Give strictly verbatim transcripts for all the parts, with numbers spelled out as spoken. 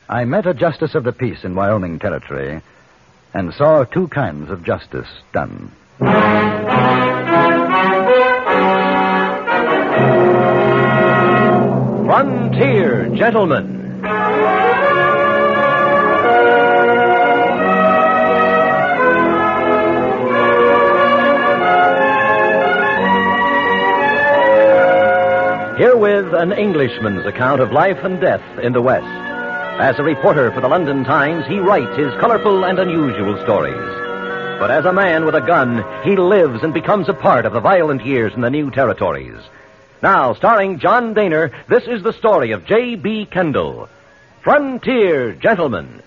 I met a justice of the peace in Wyoming Territory and saw two kinds of justice done. Frontier Gentlemen. Herewith an Englishman's account of life and death in the West. As a reporter for the London Times, he writes his colorful and unusual stories. But as a man with a gun, he lives and becomes a part of the violent years in the new territories. Now, starring John Dehner, this is the story of J B. Kendall. Frontier Gentlemen.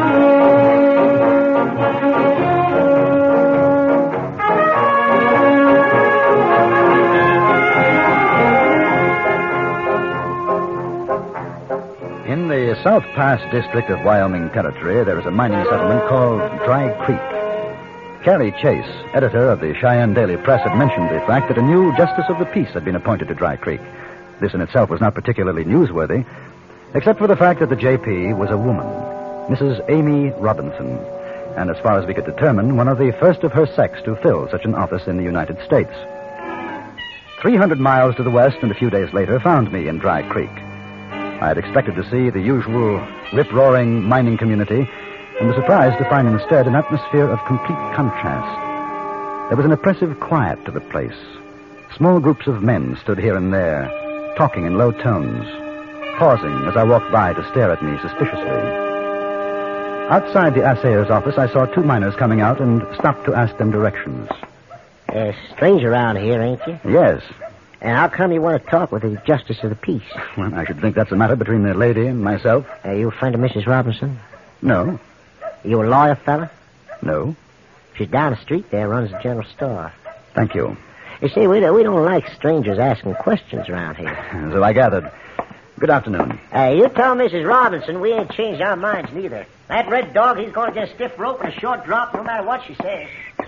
In the South Pass district of Wyoming Territory, there is a mining settlement called Dry Creek. Carrie Chase, editor of the Cheyenne Daily Press, had mentioned the fact that a new justice of the peace had been appointed to Dry Creek. This in itself was not particularly newsworthy, except for the fact that the J P was a woman, Missus Amy Robinson, and as far as we could determine, one of the first of her sex to fill such an office in the United States. Three hundred miles to the west and a few days later found me in Dry Creek. I had expected to see the usual rip-roaring mining community and was surprised to find instead an atmosphere of complete contrast. There was an oppressive quiet to the place. Small groups of men stood here and there, talking in low tones, pausing as I walked by to stare at me suspiciously. Outside the assayer's office, I saw two miners coming out and stopped to ask them directions. Uh, stranger around here, ain't you? Yes. And how come you want to talk with the Justice of the Peace? Well, I should think that's a matter between the lady and myself. Are you a friend of Missus Robinson? No. You a lawyer fella? No. She's down the street there, runs the general store. Thank you. You see, we don't, we don't like strangers asking questions around here. So I gathered. Good afternoon. Uh, you tell Missus Robinson we ain't changed our minds neither. That red dog, he's going to get a stiff rope and a short drop no matter what she says.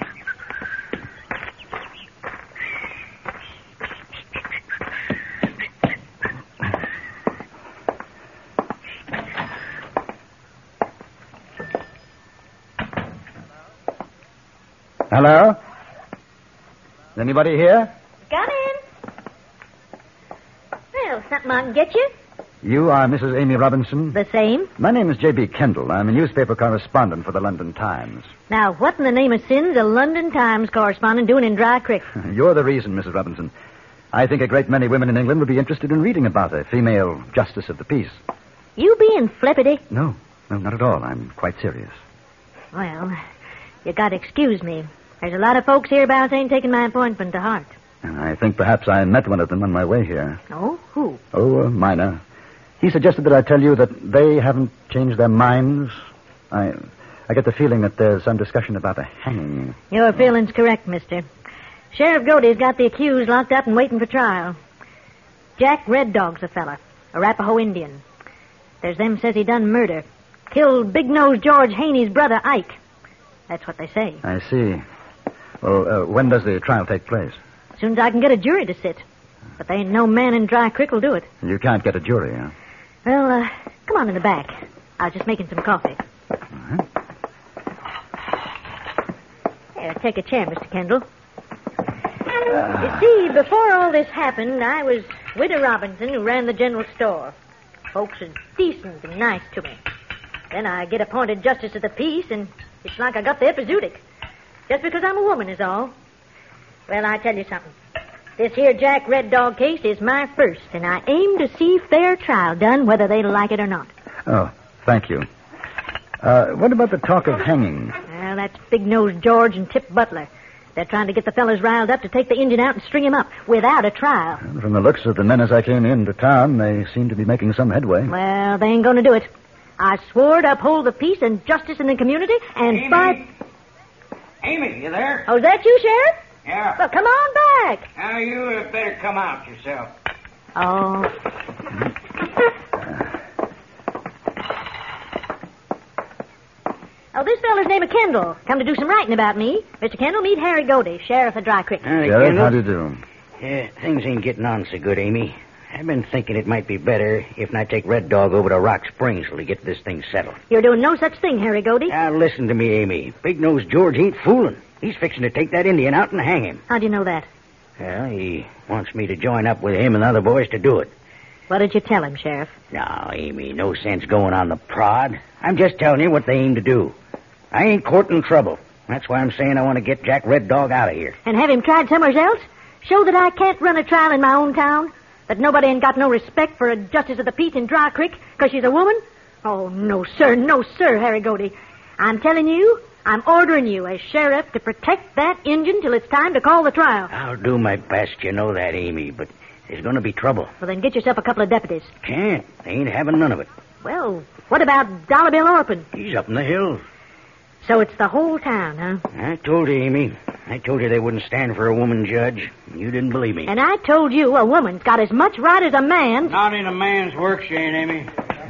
Hello? Is anybody here? Come in. Well, something I can get you? You are Missus Amy Robinson? The same. My name is J B. Kendall. I'm a newspaper correspondent for the London Times. Now, what in the name of sin's a London Times correspondent doing in Dry Creek? You're the reason, Missus Robinson. I think a great many women in England would be interested in reading about a female justice of the peace. You being flippity? No, no, not at all. I'm quite serious. Well, you got to excuse me. There's a lot of folks hereabouts ain't taking my appointment to heart. And I think perhaps I met one of them on my way here. Oh? Who? Oh, a miner. He suggested that I tell you that they haven't changed their minds. I I get the feeling that there's some discussion about a hanging. Your feeling's correct, mister. Sheriff Godey's got the accused locked up and waiting for trial. Jack Red Dog's the fella, Arapaho Indian. There's them says he done murder. Killed Big Nose George Haney's brother, Ike. That's what they say. I see. Well, uh, when does the trial take place? As soon as I can get a jury to sit. But there ain't no man in Dry Creek will do it. You can't get a jury, huh? Well, uh, come on in the back. I was just making some coffee. Uh-huh. Here, take a chair, Mister Kendall. Uh... You see, before all this happened, I was Widow Robinson, who ran the general store. Folks are decent and nice to me. Then I get appointed Justice of the Peace, and it's like I got the epizootic. Just because I'm a woman is all. Well, I tell you something. This here Jack Red Dog case is my first, and I aim to see fair trial done, whether they like it or not. Oh, thank you. Uh, what about the talk of hanging? Well, that's Big Nose George and Tip Butler. They're trying to get the fellas riled up to take the Indian out and string him up without a trial. Well, from the looks of the men as I came into town, they seem to be making some headway. Well, they ain't going to do it. I swore to uphold the peace and justice in the community, and Amy. by... Amy, you there? Oh, is that you, Sheriff? Yeah. Well, come on back. Now, you had better come out yourself. Oh. Oh, this feller's name is Kendall. Come to do some writing about me. Mister Kendall, meet Harry Godey, Sheriff of Dry Creek. Howdy, Sheriff, Kendall. how do you do? Yeah, things ain't getting on so good, Amy. I've been thinking it might be better if I take Red Dog over to Rock Springs till we get this thing settled. You're doing no such thing, Harry Godey. Now, listen to me, Amy. Big-Nosed George ain't fooling. He's fixing to take that Indian out and hang him. How do you know that? Well, he wants me to join up with him and the other boys to do it. What did you tell him, Sheriff? No, Amy, no sense going on the prod. I'm just telling you what they aim to do. I ain't courting trouble. That's why I'm saying I want to get Jack Red Dog out of here. And have him tried somewhere else? Show that I can't run a trial in my own town? That nobody ain't got no respect for a justice of the peace in Dry Creek because she's a woman? Oh, no, sir, no, sir, Harry Godey. I'm telling you, I'm ordering you as sheriff to protect that Injun till it's time to call the trial. I'll do my best, you know that, Amy, but there's going to be trouble. Well, then get yourself a couple of deputies. Can't. They ain't having none of it. Well, what about Dollar Bill Orpin? He's up in the hills. So it's the whole town, huh? I told you, Amy. I told you they wouldn't stand for a woman judge. You didn't believe me. And I told you a woman's got as much right as a man's. Not in a man's work, she ain't, Amy.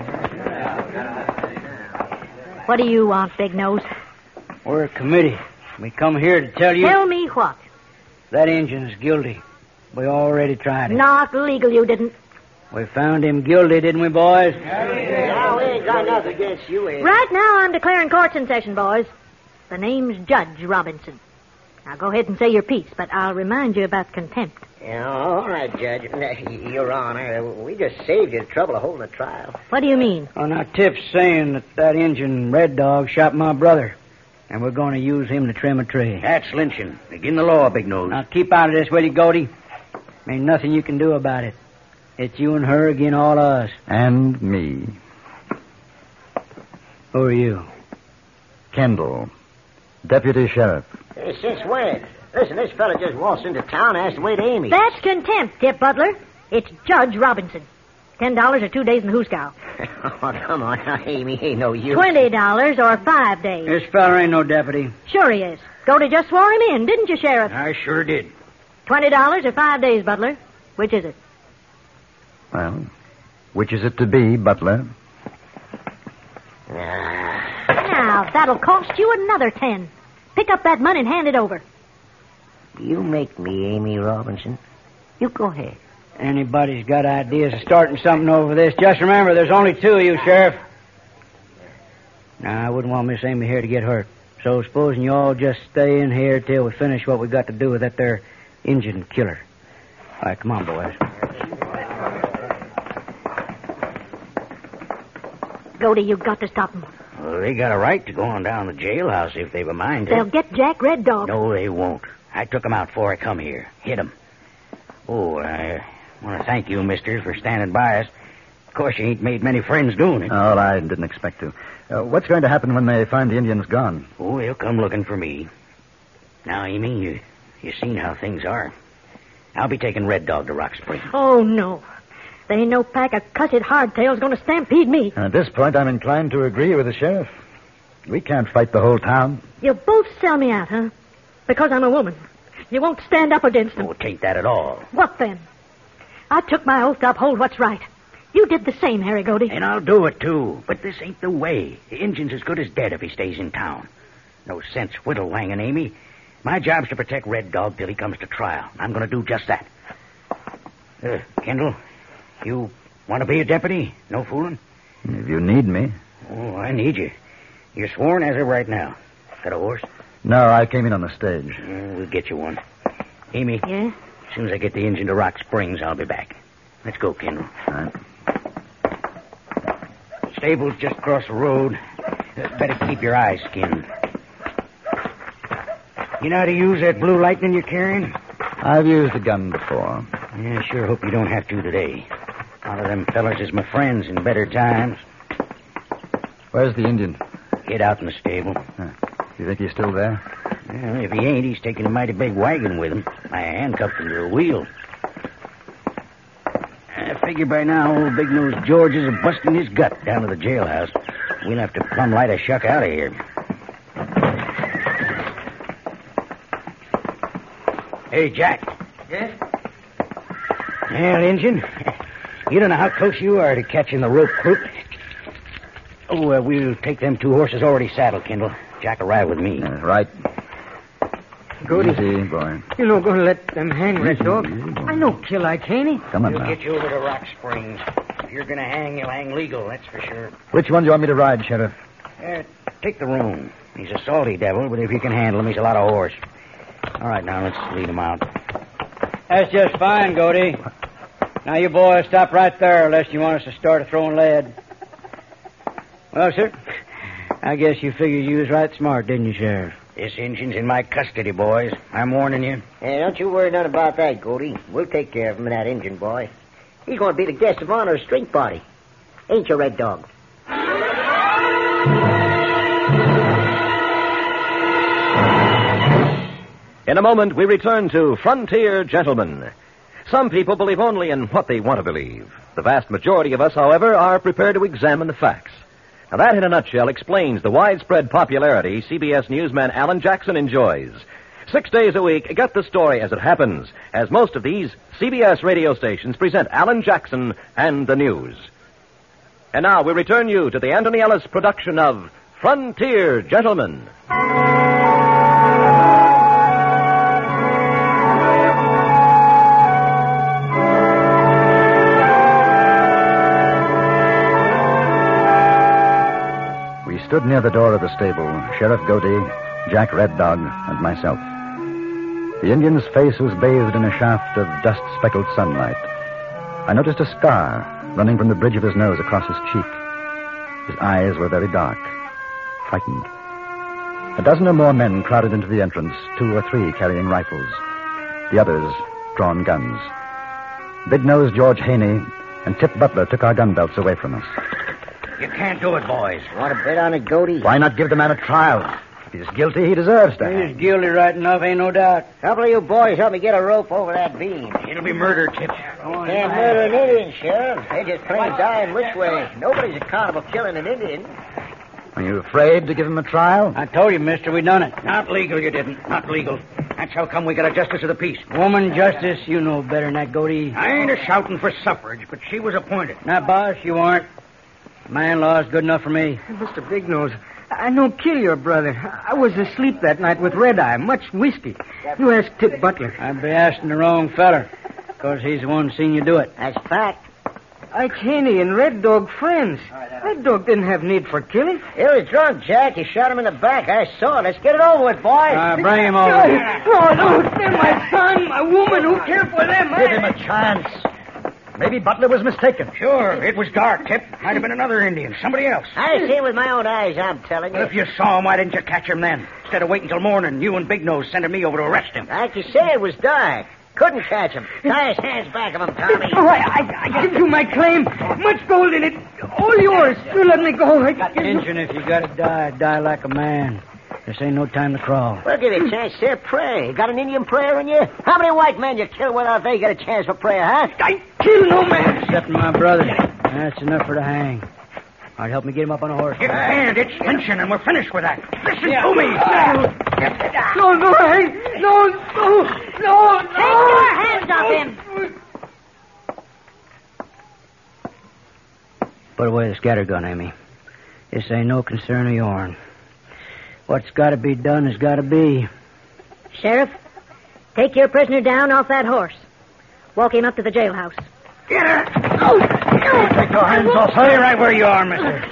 What do you want, Big Nose? We're a committee. We come here to tell you... Tell me what? That Injun's guilty. We already tried it. Not legal, you didn't. We found him guilty, didn't we, boys? Now, we ain't got nothing against you, eh? Right now, I'm declaring court's in session, boys. The name's Judge Robinson. Now, go ahead and say your piece, but I'll remind you about contempt. Yeah, all right, Judge. Your Honor, we just saved you the trouble of holding a trial. What do you mean? Well, now, Tip's saying that that Injun Red Dog shot my brother, and we're going to use him to trim a tree. That's lynching. Begin the law, Big Nose. Now, keep out of this, will you, Godey? Ain't nothing you can do about it. It's you and her again all of us. And me. Who are you? Kendall, Deputy Sheriff. Hey, since when? Listen, this fella just waltzed into town and asked to wait Amy. That's contempt, Tip Butler. It's Judge Robinson. Ten dollars or two days in the Hooskow. Oh, come on now, Amy. Ain't no use. Twenty dollars or five days. This fella ain't no deputy. Sure he is. Godey just swore him in, didn't you, Sheriff? I sure did. Twenty dollars or five days, Butler. Which is it? Well, which is it to be, Butler? Now, that'll cost you another ten. Pick up that money and hand it over. You make me, Amy Robinson. You go ahead. Anybody's got ideas of starting something over this, just remember there's only two of you, Sheriff. Now, I wouldn't want Miss Amy here to get hurt. So supposing you all just stay in here till we finish what we got to do with that there Injun killer. All right, come on, boys. Godey, you've got to stop them. Well, they got a right to go on down to the jailhouse if they've a mind to. They'll get Jack Red Dog. No, they won't. I took 'em out before I come here. Hit 'em. Oh, I want to thank you, mister, for standing by us. Of course, you ain't made many friends doing it. Oh, I didn't expect to. Uh, what's going to happen when they find the Indians gone? Oh, they'll come looking for me. Now, Amy, you, you seen how things are. I'll be taking Red Dog to Rock Springs. Oh, no. There ain't no pack of cussed hardtails going to stampede me. And at this point, I'm inclined to agree with the sheriff. We can't fight the whole town. You both sell me out, huh? Because I'm a woman. You won't stand up against them. Oh, it ain't that at all. What then? I took my oath to uphold what's right. You did the same, Harry Godey. And I'll do it, too. But this ain't the way. The Injun's as good as dead if he stays in town. No sense whittle-wanging, Amy. My job's to protect Red Dog till he comes to trial. I'm going to do just that. Uh, Kendall, you want to be a deputy? No fooling? If you need me. Oh, I need you. You're sworn as of right now. Got a horse? No, I came in on the stage. Uh, we'll get you one. Amy? Yeah? As soon as I get the Injun to Rock Springs, I'll be back. Let's go, Kendall. All right. Stable's just across the road. Uh, better keep your eyes skinned. You know how to use that blue lightning you're carrying? I've used a gun before. Yeah, I sure hope you don't have to today. A lot of them fellas is my friends in better times. Where's the Indian? Hid out in the stable. Huh. You think he's still there? Well, if he ain't, he's taking a mighty big wagon with him. I handcuffed him to the wheel. I figure by now old Big-Nosed George is busting his gut down to the jailhouse. We'll have to plumb light a shuck out of here. Hey, Jack. Yes? Well, Injun, you don't know how close you are to catching the rope crook. Oh, uh, we'll take them two horses already saddled, Kendall. Jack will ride with me. Uh, right. Cody. Easy, boy. You know, going to let them hang Red Easy, Dog. easy, boy. I know kill I can't. Come on We'll now. get you over to Rock Springs. If you're going to hang, you'll hang legal, that's for sure. Which one do you want me to ride, Sheriff? Uh, take the room. He's a salty devil, but if you can handle him, he's a lot of horse. All right, now let's lead him out. That's just fine, Cody. Now, you boys stop right there, unless you want us to start throwing lead. Well, sir, I guess you figured you was right smart, didn't you, Sheriff? This Injun's in my custody, boys. I'm warning you. Hey, don't you worry none about that, Goldie. We'll take care of him and that Injun boy. He's going to be the guest of honor of Strength Party. Ain't you, Red Dog? In a moment, we return to Frontier Gentlemen. Some people believe only in what they want to believe. The vast majority of us, however, are prepared to examine the facts. Now, that, in a nutshell, explains the widespread popularity C B S newsman Alan Jackson enjoys. Six days a week, get the story as it happens, as most of these C B S radio stations present Alan Jackson and the news. And now we return you to the Anthony Ellis production of Frontier Gentlemen. We stood near the door of the stable, Sheriff Godey, Jack Red Dog, and myself. The Indian's face was bathed in a shaft of dust-speckled sunlight. I noticed a scar running from the bridge of his nose across his cheek. His eyes were very dark, frightened. A dozen or more men crowded into the entrance, two or three carrying rifles. The others, drawn guns. Big-nosed George Haney and Tip Butler took our gun belts away from us. You can't do it, boys. Want to bet on it, Goldie? Why not give the man a trial? If he's guilty, he deserves to hang. He's guilty right enough, ain't no doubt. Couple of you boys help me get a rope over that beam. It'll be murder, Tip. Can't murder an Indian, Sheriff. They just plain dying which way. Nobody's accountable for killing an Indian. Are you afraid to give him a trial? I told you, mister, we done it. Not legal, you didn't. Not legal. That's how come we got a justice of the peace. Woman justice, you know better than that, Cody. I ain't a shouting for suffrage, but she was appointed. Now, boss, you aren't. Man-law's good enough for me. Mister Big Nose, I no kill your brother. I was asleep that night with Red Eye, much whiskey. You ask Tip Butler. I'd be asking the wrong feller, because he's the one seen you do it. That's fact. Ike Haney and Red Dog friends. Red Dog didn't have need for killing. He was drunk, Jack. You shot him in the back. I saw it. Let's get it over with, boys. Uh, bring him over. No, no, they're my son, my woman. Who care for them? Give him a chance. Maybe Butler was mistaken. Sure, it was dark, Tip. Might have been another Indian, somebody else. I see it with my own eyes, I'm telling you. Well, if you saw him, why didn't you catch him then? Instead of waiting till morning, you and Big Nose sending me over to arrest him. Like you say, it was dark. Couldn't catch him. Tie his hands back of him, Tommy. Oh, I, I, I give you my claim. Much gold in it. All yours. You let me go. I give you... Injun, if you gotta die, die like a man. This ain't no time to crawl. We'll give you a chance to pray. Got an Indian prayer in you? How many white men you kill without they get a chance for prayer, huh? I kill no man. Except my brother. That's enough for the hang. All right, help me get him up on a horse. Give a hand, it's lynching, and we're finished with that. Listen to me. No, no, hey, no, no, no, no. Take your hands off him. Put away the scattergun, Amy. This ain't no concern of yourn. What's got to be done has got to be. Sheriff, take your prisoner down off that horse. Walk him up to the jailhouse. Get her. Oh, take your hands off. Stay right where you are, mister.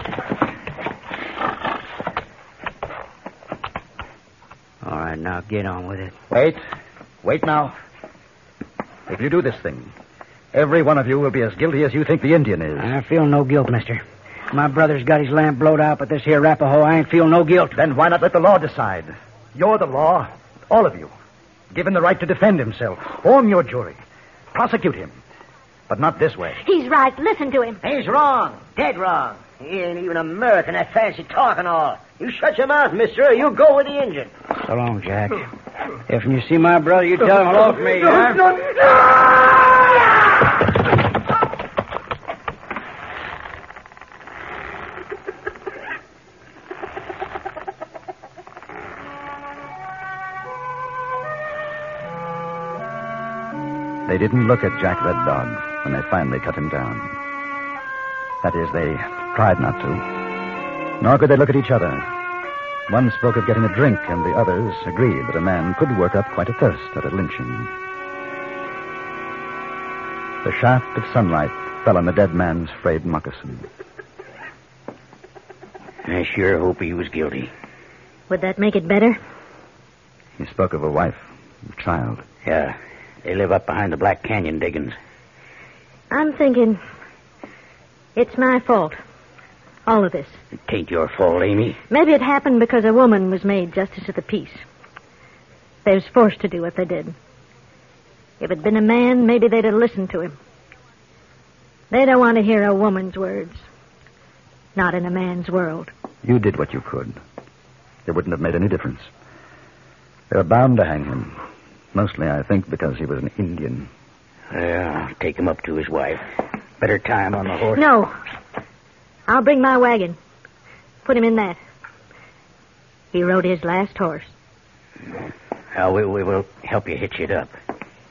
All right, now get on with it. Wait. Wait now. If you do this thing, every one of you will be as guilty as you think the Indian is. I feel no guilt, mister. My brother's got his lamp blowed out, but this here Arapaho, I ain't feel no guilt. Then why not let the law decide? You're the law, all of you. Given the right to defend himself. Form your jury. Prosecute him. But not this way. He's right. Listen to him. He's wrong. Dead wrong. He ain't even American, that fancy talk and all. You shut your mouth, mister, or you go with the Indian. So long, Jack. If you see my brother, you tell him hello for me, No, huh? no, no. They didn't look at Jack Red Dog when they finally cut him down. That is, they tried not to. Nor could they look at each other. One spoke of getting a drink, and the others agreed that a man could work up quite a thirst at a lynching. The shaft of sunlight fell on the dead man's frayed moccasin. I sure hope he was guilty. Would that make it better? He spoke of a wife, a child. Yeah, they live up behind the Black Canyon diggings. I'm thinking it's my fault. All of this. It ain't your fault, Amy. Maybe it happened because a woman was made justice of the peace. They was forced to do what they did. If it'd been a man, maybe they'd have listened to him. They don't want to hear a woman's words. Not in a man's world. You did what you could. It wouldn't have made any difference. They were bound to hang him. Mostly, I think, because he was an Indian. Well, take him up to his wife. Better tie him on the horse. No. I'll bring my wagon. Put him in that. He rode his last horse. Well, we, we will help you hitch it up.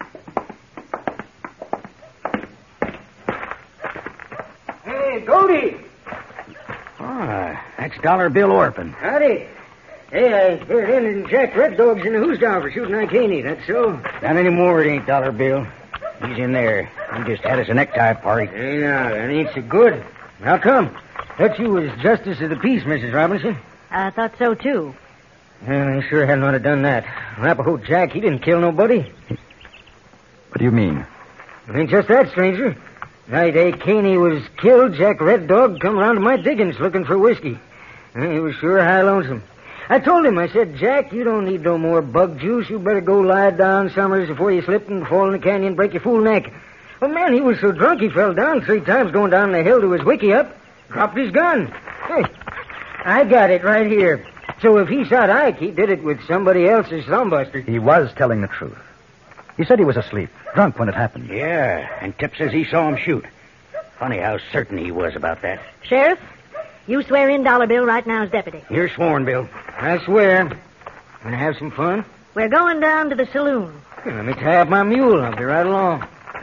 Hey, Goldie! Ah, that's Dollar Bill Orphan. Howdy. Hey, I heard Indian Jack Red Dog's in the who's down for shooting Ike Haney, that's so. Not anymore, it ain't Dollar Bill. He's in there. He just had us a necktie party. Hey, now, that ain't so good. How come? Thought you was Justice of the Peace, Missus Robinson. I thought so, too. Yeah, I sure hadn't ought to done that. Arapahoe Jack, he didn't kill nobody. What do you mean? It ain't just that, stranger. Night Ike Haney was killed, Jack Red Dog come around to my diggings looking for whiskey. And he was sure high lonesome. I told him, I said, Jack, you don't need no more bug juice. You better go lie down, Summers, before you slip and fall in the canyon and break your fool neck. Well, man, he was so drunk he fell down three times going down the hill to his wiki up. Dropped his gun. Hey, I got it right here. So if he shot Ike, he did it with somebody else's thumbbuster. He was telling the truth. He said he was asleep, drunk when it happened. Yeah, and Tip says he saw him shoot. Funny how certain he was about that. Sheriff, you swear in Dollar Bill right now as deputy. You're sworn, Bill. I swear. Want to have some fun? We're going down to the saloon. Here, let me tie up my mule. I'll be right along.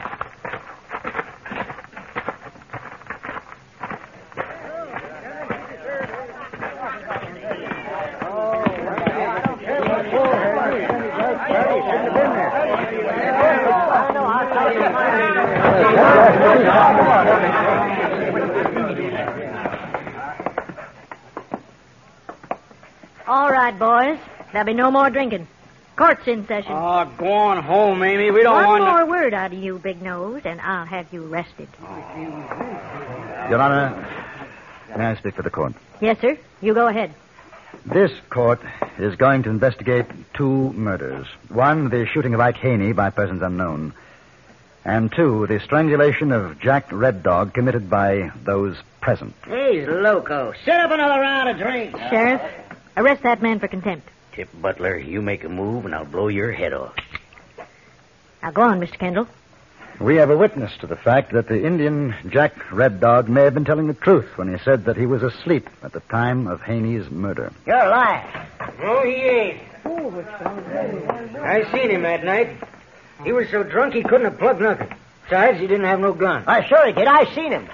All right, boys. There'll be no more drinking. Court's in session. Oh, go on home, Amy. We don't One want more to... word out of you, Big Nose, and I'll have you arrested. Your Honor, may I speak for the court? Yes, sir. You go ahead. This court is going to investigate two murders. One, the shooting of Ike Haney by persons unknown. And two, the strangulation of Jack Red Dog committed by those present. He's loco. Set up another round of drinks. Sheriff, arrest that man for contempt. Tip Butler, you make a move and I'll blow your head off. Now go on, Mister Kendall. We have a witness to the fact that the Indian Jack Red Dog may have been telling the truth when he said that he was asleep at the time of Haney's murder. You're lying. No, he ain't. I seen him that night. He was so drunk he couldn't have plugged nothing. Besides, he didn't have no gun. I sure he did. I seen him.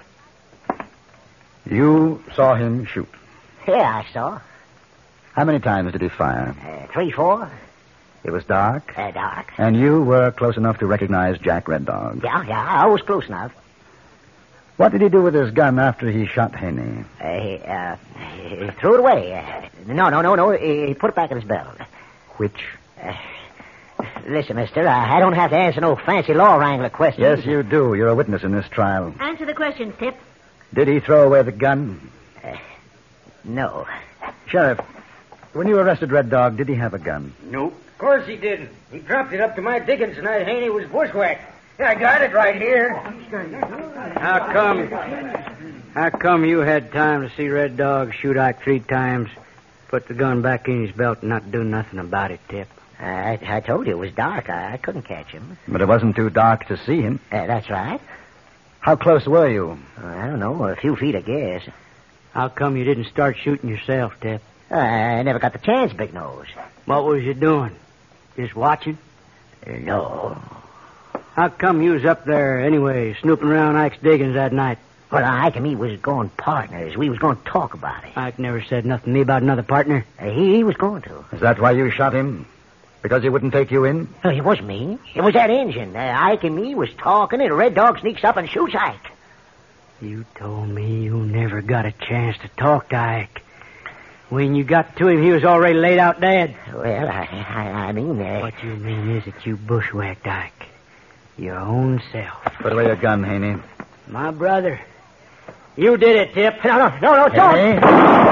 You saw him shoot. Yeah, I saw. How many times did he fire? Uh, three, four. It was dark. Uh, dark. And you were close enough to recognize Jack Red Dog. Yeah, yeah, I was close enough. What did he do with his gun after he shot Haney? Uh, he, uh, he threw it away. Uh, no, no, no, no. He, he put it back in his belt. Which? Uh, listen, mister, I, I don't have to answer no fancy law wrangler questions. Yes, you do. You're a witness in this trial. Answer the questions, Tip. Did he throw away the gun? Uh, no. Sheriff, when you arrested Red Dog, did he have a gun? Nope. Of course he didn't. He dropped it up to my diggings tonight. Haney was bushwhacked. Yeah, I got it right here. How come? How come you had time to see Red Dog shoot Ike three times, put the gun back in his belt, and not do nothing about it, Tip? I, I told you it was dark. I, I couldn't catch him. But it wasn't too dark to see him. Uh, that's right. How close were you? Uh, I don't know, a few feet, I guess. How come you didn't start shooting yourself, Tip? Uh, I never got the chance, Big Nose. What was you doing? Just watching? Uh, no. How come you was up there anyway, snooping around Ike's diggings that night? Well, Ike and me was going partners. We was going to talk about it. Ike never said nothing to me about another partner. Uh, he, he was going to. Is that why you shot him? Because he wouldn't take you in? No, it wasn't me. It was that engine. Uh, Ike and me was talking, and a red dog sneaks up and shoots Ike. You told me you never got a chance to talk to Ike. When you got to him, he was already laid out dead. Well, I, I, I mean... Uh... What you mean is that you bushwhacked Ike. Your own self. Put away your gun, Haney. My brother. You did it, Tip. No, no, no, no, don't. Haney?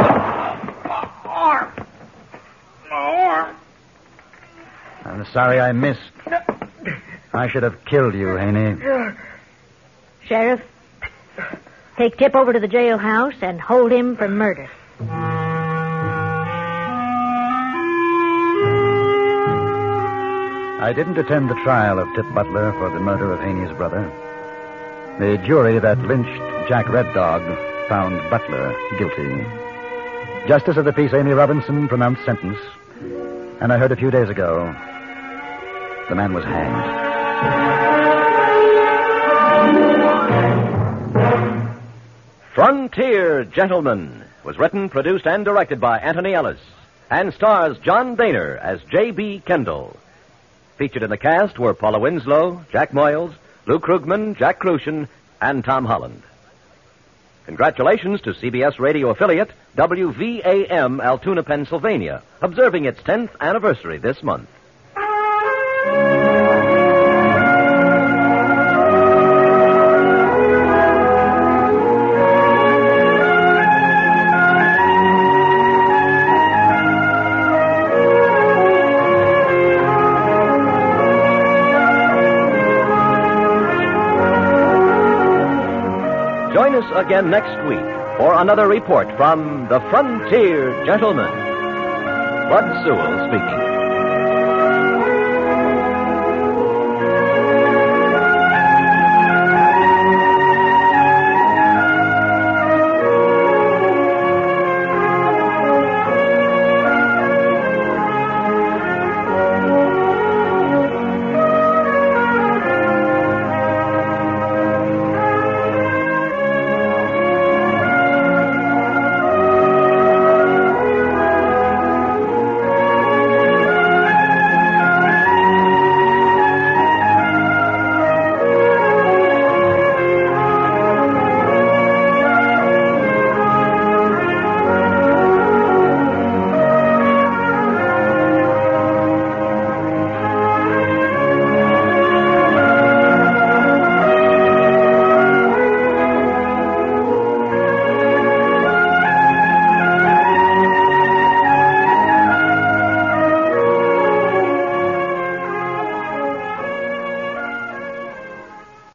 Arm. Arm. I'm sorry I missed. I should have killed you, Haney. Sheriff, take Tip over to the jailhouse and hold him for murder. I didn't attend the trial of Tip Butler for the murder of Haney's brother. The jury that lynched Jack Red Dog found Butler guilty. Justice of the peace Amy Robinson pronounced sentence, and I heard a few days ago the man was hanged. Frontier Gentlemen was written, produced, and directed by Anthony Ellis, and stars John Boehner as J B. Kendall. Featured in the cast were Paula Winslow, Jack Moyles, Lou Krugman, Jack Crucian, and Tom Holland. Congratulations to C B S radio affiliate W V A M Altoona, Pennsylvania, observing its tenth anniversary this month. Join us again next week for another report from the Frontier Gentlemen. Bud Sewell speaking.